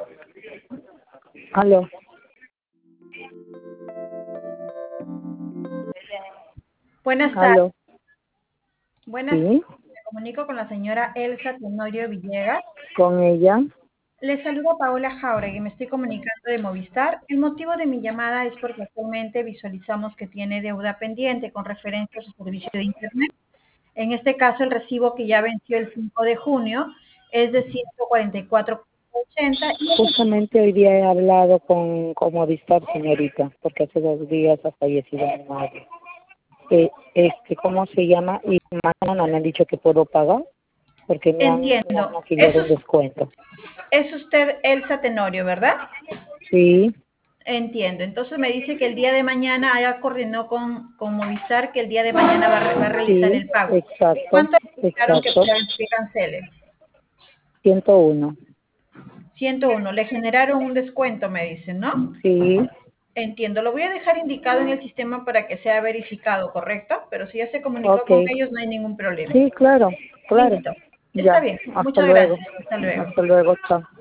Aló. Buenas tardes. Aló. Buenas tardes. Sí, Me comunico con la señora Elsa Tenorio Villegas. con ella. Le saluda Paola Jauregui, me estoy comunicando de Movistar. El motivo de mi llamada es porque actualmente visualizamos que tiene deuda pendiente con referencia a su servicio de Internet. En este caso, el recibo que ya venció el 5 de junio es de 144,80 y Justamente hoy día he hablado con Movistar, señorita, porque hace 2 días ha fallecido mi madre. ¿Cómo se llama? Y mañana me han dicho que puedo pagar porque me han entiendo. afiliado un descuento. Es usted Elsa Tenorio, ¿verdad? Sí, Entiendo. Entonces me dice que el día de mañana ya coordinó con Movistar que el día de mañana va a realizar sí, el pago. exacto, ¿Cuánto le indicaron exacto. que cancele? 101. 101. Le generaron un descuento, me dicen, ¿no? Sí, Entiendo. Lo voy a dejar indicado en el sistema para que sea verificado, ¿correcto? Pero si ya se comunicó ok. con ellos, no hay ningún problema. Sí, claro, claro. Listo. Está Ya, bien. hasta Muchas luego. gracias. Hasta luego. Hasta luego, chao.